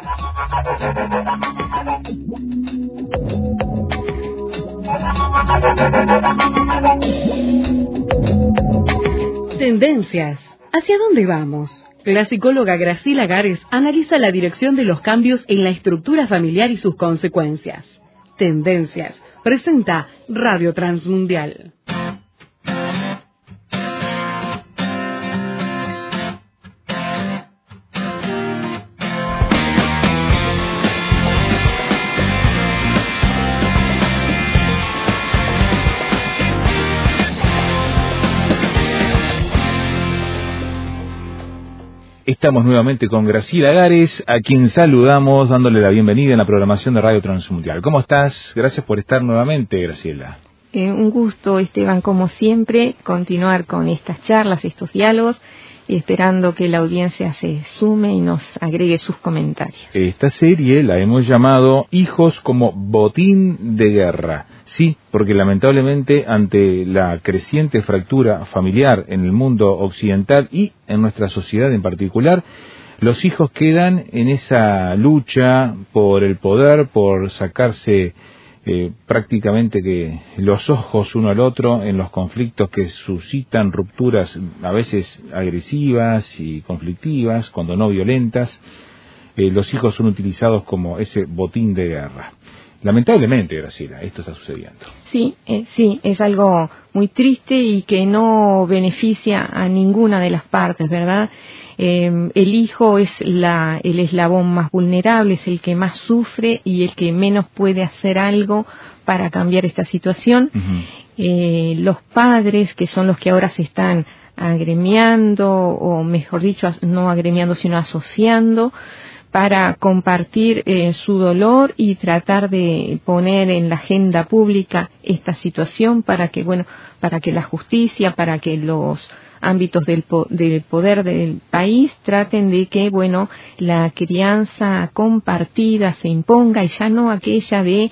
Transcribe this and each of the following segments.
Tendencias. ¿Hacia dónde vamos? La psicóloga Graciela Gares analiza la dirección de los cambios en la estructura familiar y sus consecuencias. Tendencias. Presenta Radio Transmundial. Estamos nuevamente con Graciela Gares, a quien saludamos dándole la bienvenida en la programación de Radio Transmundial. ¿Cómo estás? Gracias por estar nuevamente, Graciela. Un gusto, Esteban, como siempre, continuar con estas charlas, estos diálogos, esperando que la audiencia se sume y nos agregue sus comentarios. Esta serie la hemos llamado Hijos como botín de guerra. Sí, porque lamentablemente ante la creciente fractura familiar en el mundo occidental y en nuestra sociedad en particular, los hijos quedan en esa lucha por el poder, por sacarse prácticamente que los ojos uno al otro en los conflictos que suscitan rupturas a veces agresivas y conflictivas, cuando no violentas. Los hijos son utilizados como ese botín de guerra. Lamentablemente, Graciela, esto está sucediendo. Sí, es algo muy triste y que no beneficia a ninguna de las partes, ¿verdad? El hijo es el eslabón más vulnerable, es el que más sufre y el que menos puede hacer algo para cambiar esta situación. Uh-huh. Los padres, que son los que ahora se están agremiando, o mejor dicho, no agremiando, sino asociando, para compartir su dolor y tratar de poner en la agenda pública esta situación para que la justicia, para que los ámbitos del poder del país traten de que, la crianza compartida se imponga y ya no aquella de,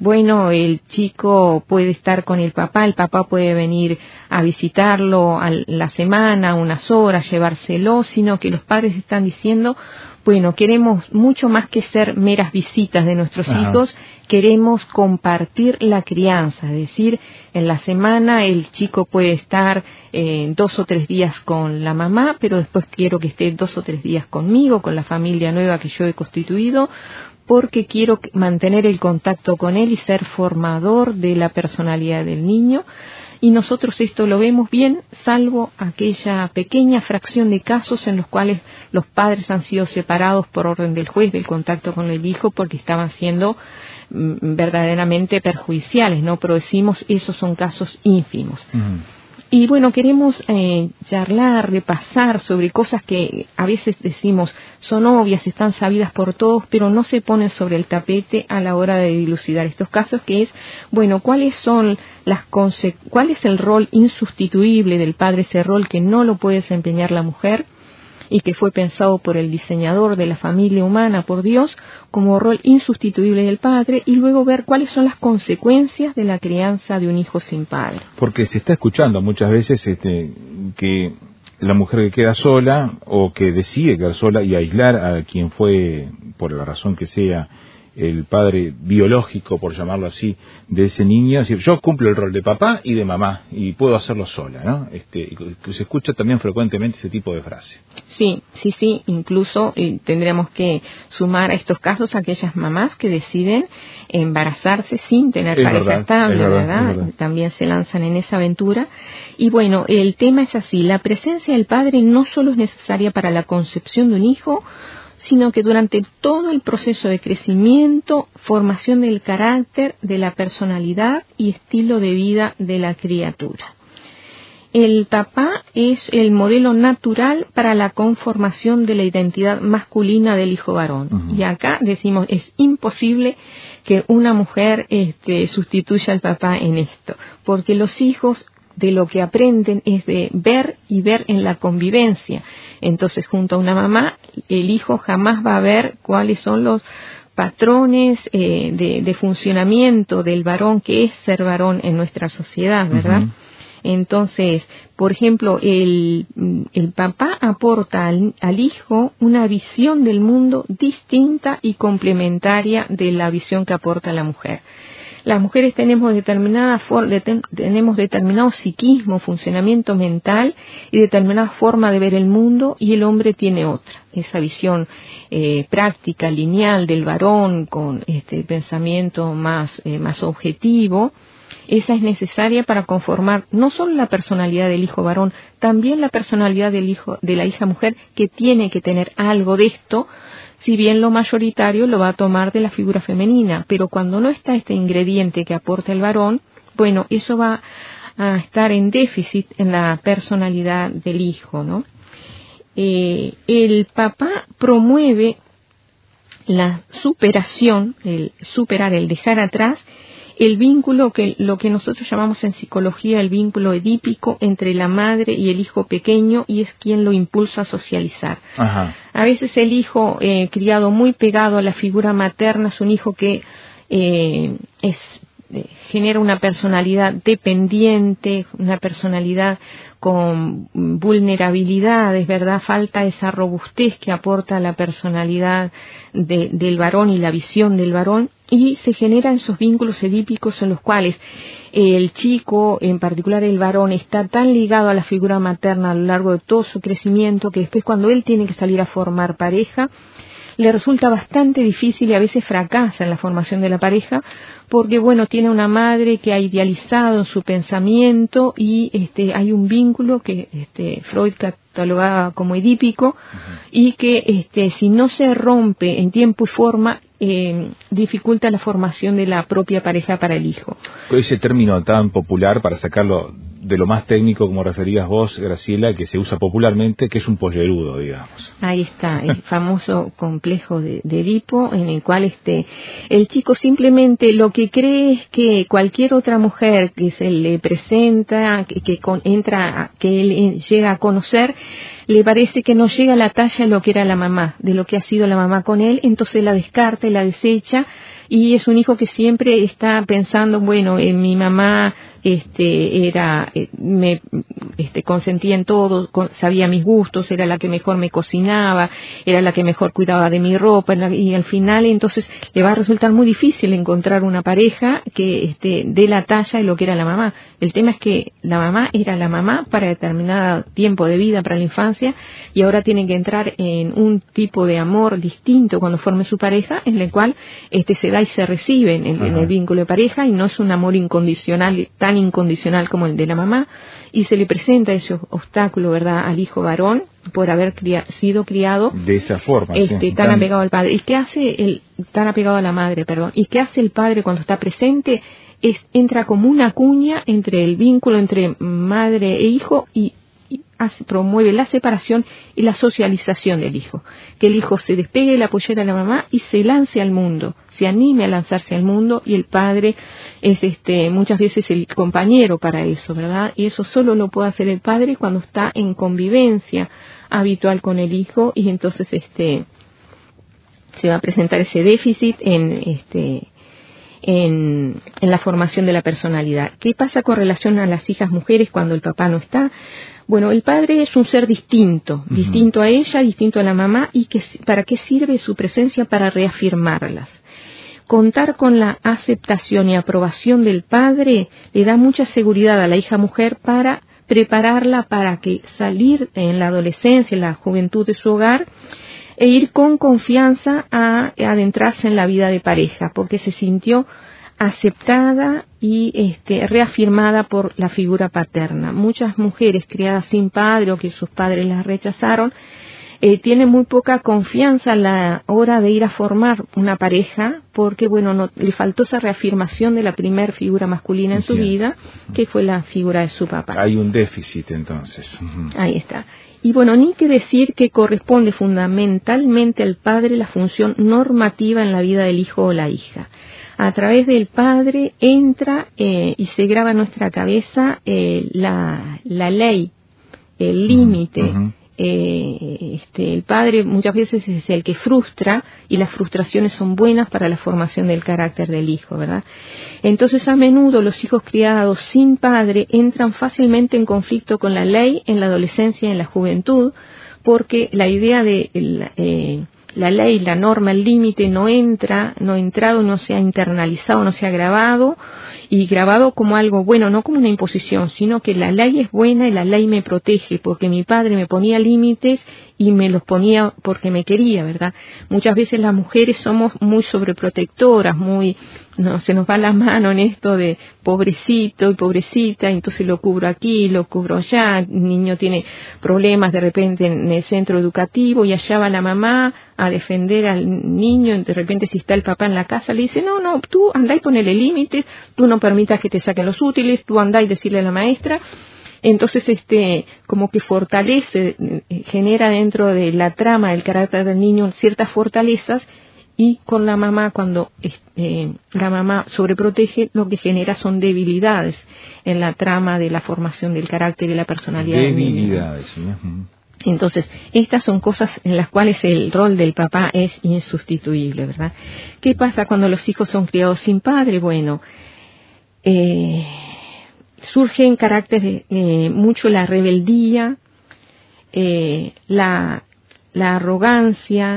el chico puede estar con el papá puede venir a visitarlo a la semana, unas horas, llevárselo, sino que los padres están diciendo, queremos mucho más que ser meras visitas de nuestros hijos, queremos compartir la crianza, es decir, en la semana el chico puede estar 2 o 3 días con la mamá, pero después quiero que esté 2 o 3 días conmigo, con la familia nueva que yo he constituido, porque quiero mantener el contacto con él y ser formador de la personalidad del niño. Y nosotros esto lo vemos bien, salvo aquella pequeña fracción de casos en los cuales los padres han sido separados por orden del juez del contacto con el hijo porque estaban siendo verdaderamente perjudiciales, ¿no? Pero decimos, esos son casos ínfimos. Uh-huh. Y queremos charlar, repasar sobre cosas que a veces decimos son obvias, están sabidas por todos, pero no se ponen sobre el tapete a la hora de dilucidar estos casos, que es, ¿cuál es el rol insustituible del padre, ese rol que no lo puede desempeñar la mujer y que fue pensado por el diseñador de la familia humana, por Dios, como rol insustituible del padre, y luego ver cuáles son las consecuencias de la crianza de un hijo sin padre? Porque se está escuchando muchas veces que la mujer que queda sola o que decide quedar sola y aislar a quien fue, por la razón que sea, el padre biológico, por llamarlo así, de ese niño, es decir, yo cumplo el rol de papá y de mamá y puedo hacerlo sola, ¿no? Se escucha también frecuentemente ese tipo de frase. Sí, incluso tendríamos que sumar a estos casos a aquellas mamás que deciden embarazarse sin tener pareja estable, ¿verdad? También se lanzan en esa aventura. Y el tema es así, la presencia del padre no solo es necesaria para la concepción de un hijo, sino que durante todo el proceso de crecimiento, formación del carácter, de la personalidad y estilo de vida de la criatura. El papá es el modelo natural para la conformación de la identidad masculina del hijo varón. Uh-huh. Y acá decimos, es imposible que una mujer sustituya al papá en esto, porque los hijos de lo que aprenden es de ver y ver en la convivencia. Entonces, junto a una mamá, el hijo jamás va a ver cuáles son los patrones de funcionamiento del varón, que es ser varón en nuestra sociedad, ¿verdad? Uh-huh. Entonces, por ejemplo, el papá aporta al hijo una visión del mundo distinta y complementaria de la visión que aporta la mujer. Las mujeres tenemos determinado psiquismo, funcionamiento mental y determinada forma de ver el mundo, y el hombre tiene otra. Esa visión práctica, lineal del varón, con pensamiento más objetivo, esa es necesaria para conformar no solo la personalidad del hijo varón, también la personalidad de la hija mujer, que tiene que tener algo de esto, si bien lo mayoritario lo va a tomar de la figura femenina. Pero cuando no está este ingrediente que aporta el varón, bueno, eso va a estar en déficit en la personalidad del hijo, ¿no? El papá promueve la superación, el superar, el dejar atrás el vínculo, lo que nosotros llamamos en psicología el vínculo edípico entre la madre y el hijo pequeño, y es quien lo impulsa a socializar. Ajá. A veces el hijo criado muy pegado a la figura materna es un hijo que genera una personalidad dependiente, una personalidad con vulnerabilidades, ¿verdad? Falta esa robustez que aporta la personalidad del varón y la visión del varón, y se generan esos vínculos edípicos en los cuales el chico, en particular el varón, está tan ligado a la figura materna a lo largo de todo su crecimiento, que después, cuando él tiene que salir a formar pareja, le resulta bastante difícil y a veces fracasa en la formación de la pareja, porque bueno, tiene una madre que ha idealizado en su pensamiento, y hay un vínculo que Freud catalogaba como edípico, y que si no se rompe en tiempo y forma, dificulta la formación de la propia pareja para el hijo. Ese término tan popular, para sacarlo de lo más técnico, como referías vos, Graciela, que se usa popularmente, que es un pollerudo, digamos. Ahí está, el famoso complejo de Edipo, en el cual el chico simplemente lo que cree es que cualquier otra mujer que se le presenta, que él llega a conocer, le parece que no llega a la talla de lo que era la mamá, de lo que ha sido la mamá con él, entonces la descarta y la desecha, y es un hijo que siempre está pensando, bueno, mi mamá me consentía en todo, sabía mis gustos, era la que mejor me cocinaba, era la que mejor cuidaba de mi ropa, y al final entonces le va a resultar muy difícil encontrar una pareja que dé la talla de lo que era la mamá. El tema es que la mamá era la mamá para determinado tiempo de vida, para la infancia, y ahora tiene que entrar en un tipo de amor distinto cuando forme su pareja, en el cual se da y se recibe en el vínculo de pareja, y no es un amor incondicional, tan incondicional como el de la mamá, y se le presenta ese obstáculo, ¿verdad?, al hijo varón por haber sido criado de esa forma, tan apegado al padre. ¿Y qué hace tan apegado a la madre, perdón? ¿Y qué hace el padre cuando está presente? Entra como una cuña entre el vínculo entre madre e hijo, y promueve la separación y la socialización del hijo, que el hijo se despegue de la pollera de la mamá y se lance al mundo, se anime a lanzarse al mundo, y el padre es muchas veces el compañero para eso, ¿verdad? Y eso solo lo puede hacer el padre cuando está en convivencia habitual con el hijo, y entonces se va a presentar ese déficit en la formación de la personalidad. ¿Qué pasa con relación a las hijas mujeres cuando el papá no está? Bueno, el padre es un ser distinto a ella, distinto a la mamá, y ¿para qué sirve su presencia? Para reafirmarlas. Contar con la aceptación y aprobación del padre le da mucha seguridad a la hija mujer para prepararla para que salir en la adolescencia, en la juventud de su hogar, e ir con confianza a adentrarse en la vida de pareja, porque se sintió aceptada y reafirmada por la figura paterna. Muchas mujeres criadas sin padre, o que sus padres las rechazaron, tienen muy poca confianza a la hora de ir a formar una pareja, porque bueno, le faltó esa reafirmación de la primer figura masculina en su vida, que fue la figura de su papá. Hay un déficit entonces. Ahí está. Y bueno, ni que decir que corresponde fundamentalmente al padre la función normativa en la vida del hijo o la hija. A través del padre entra y se graba en nuestra cabeza la ley, el límite, el padre muchas veces es el que frustra, y las frustraciones son buenas para la formación del carácter del hijo, ¿verdad? Entonces, a menudo los hijos criados sin padre entran fácilmente en conflicto con la ley en la adolescencia y en la juventud, porque la idea de la ley, la norma, el límite no ha entrado, no se ha internalizado, no se ha grabado, y grabado como algo bueno, no como una imposición, sino que la ley es buena y la ley me protege, porque mi padre me ponía límites y me los ponía porque me quería, ¿verdad? Muchas veces las mujeres somos muy sobreprotectoras, se nos va la mano en esto de pobrecito y pobrecita, entonces lo cubro aquí, lo cubro allá, el niño tiene problemas de repente en el centro educativo y allá va la mamá a defender al niño, de repente si está el papá en la casa le dice, no, tú andá y ponele límites, tú no permitas que te saquen los útiles, tú andá y decirle a la maestra. Entonces, como que fortalece, genera dentro de la trama del carácter del niño ciertas fortalezas, y con la mamá, cuando la mamá sobreprotege, lo que genera son debilidades en la trama de la formación del carácter y la personalidad del niño. Debilidades, ¿sí? Entonces, estas son cosas en las cuales el rol del papá es insustituible, ¿verdad? ¿Qué pasa cuando los hijos son criados sin padre? Bueno, surge en carácter mucho la rebeldía, la arrogancia.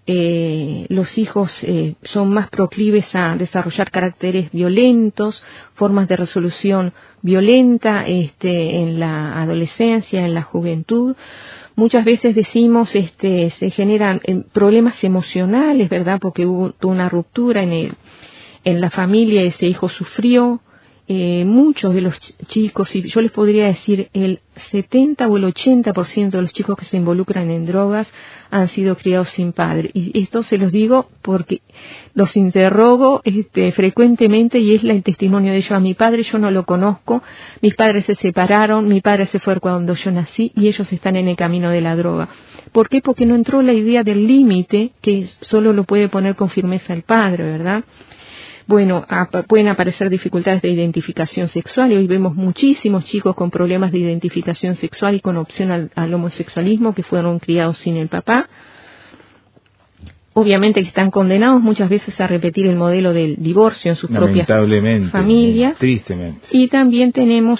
Los hijos son más proclives a desarrollar caracteres violentos, formas de resolución violenta en la adolescencia, en la juventud. Muchas veces decimos se generan problemas emocionales, ¿verdad? Porque hubo una ruptura en la familia, ese hijo sufrió. Muchos de los chicos, y yo les podría decir el 70 o el 80% de los chicos que se involucran en drogas han sido criados sin padre, y esto se los digo porque los interrogo frecuentemente, y es el testimonio de ellos. A mi padre yo no lo conozco, mis padres se separaron, mi padre se fue cuando yo nací y ellos están en el camino de la droga. ¿Por qué? Porque no entró la idea del límite, que solo lo puede poner con firmeza el padre, ¿verdad? Bueno, pueden aparecer dificultades de identificación sexual, y hoy vemos muchísimos chicos con problemas de identificación sexual y con opción al homosexualismo, que fueron criados sin el papá. Obviamente que están condenados muchas veces a repetir el modelo del divorcio en sus propias familias. Tristemente. Y también tenemos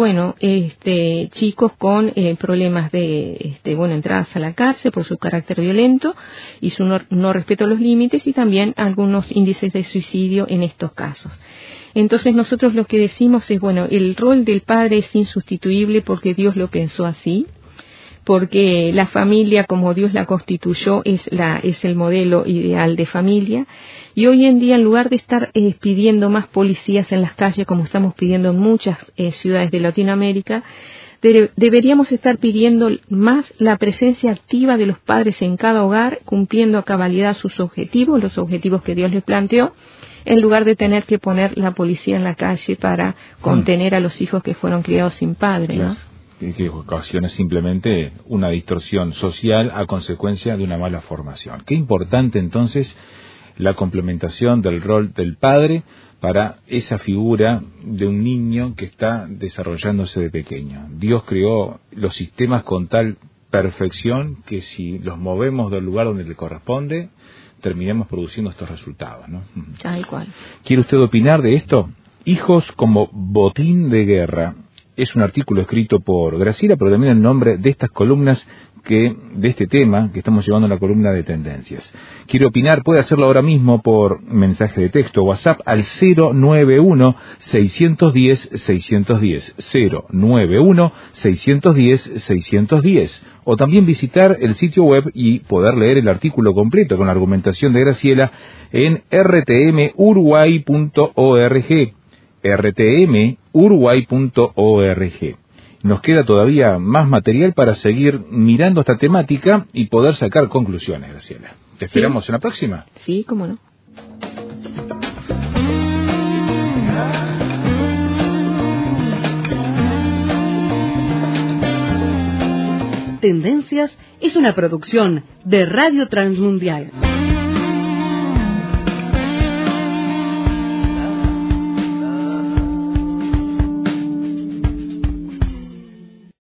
chicos con problemas de entradas a la cárcel por su carácter violento y su no respeto a los límites, y también algunos índices de suicidio en estos casos. Entonces nosotros lo que decimos es, el rol del padre es insustituible porque Dios lo pensó así, porque la familia como Dios la constituyó es el modelo ideal de familia. Y hoy en día, en lugar de estar pidiendo más policías en las calles, como estamos pidiendo en muchas ciudades de Latinoamérica, deberíamos estar pidiendo más la presencia activa de los padres en cada hogar, cumpliendo a cabalidad sus objetivos, los objetivos que Dios les planteó, en lugar de tener que poner la policía en la calle para contener a los hijos que fueron criados sin padre, ¿no? Que ocasiona simplemente una distorsión social a consecuencia de una mala formación. Qué importante entonces la complementación del rol del padre para esa figura de un niño que está desarrollándose de pequeño. Dios creó los sistemas con tal perfección que si los movemos del lugar donde le corresponde, terminemos produciendo estos resultados, ¿no? Tal cual. ¿Quiere usted opinar de esto? Hijos como botín de guerra. Es un artículo escrito por Graciela, pero también el nombre de estas columnas de este tema que estamos llevando en la columna de tendencias. Quiere opinar, puede hacerlo ahora mismo por mensaje de texto, WhatsApp al 091-610-610, 091-610-610, o también visitar el sitio web y poder leer el artículo completo con la argumentación de Graciela en rtmuruguay.org. rtmuruguay.org. Nos queda todavía más material para seguir mirando esta temática y poder sacar conclusiones, Graciela. ¿Te esperamos en la próxima? Sí, cómo no. Tendencias es una producción de Radio Transmundial.